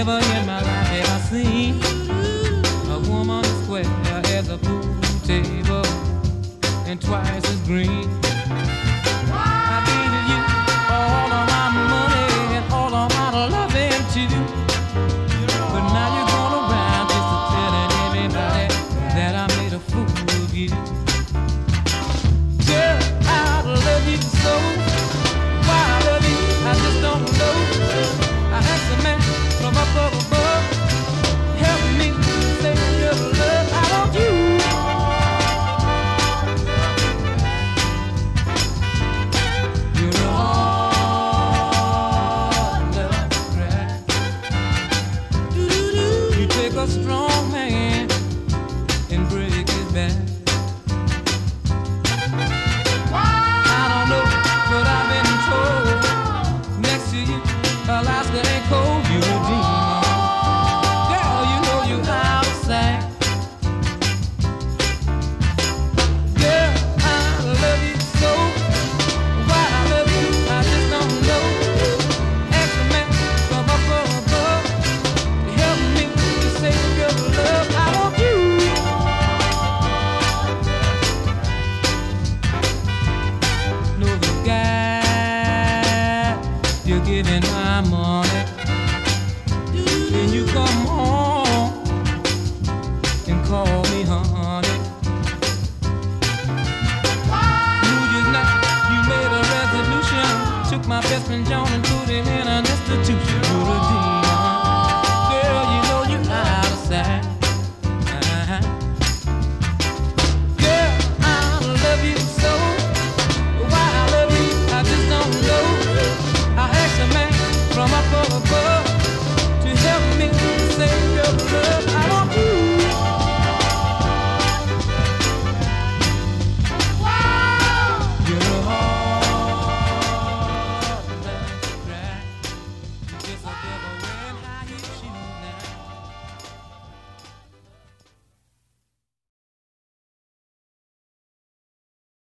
Never in my life have I seen a woman as square as a pool table and twice as green. I needed you all of my money and all of my loving too. But now you're going around just telling everybody that I made a fool of you. Girl, I love you so. Why I love you, I just don't know. I asked a man from up above, help me say your love. I want you. You're all love, right? You take a strong man and break his back. I don't know, but I've been told next to you, Alaska ain't cold. You a demon, girl. You know you outside. Girl, I love you so. Why I love you, I just don't know. Ask a man from up above, help me to save your love. I want you. Know the guy you're giving my money, then you come home and call me honey. You just now, you made a resolution, took my best friend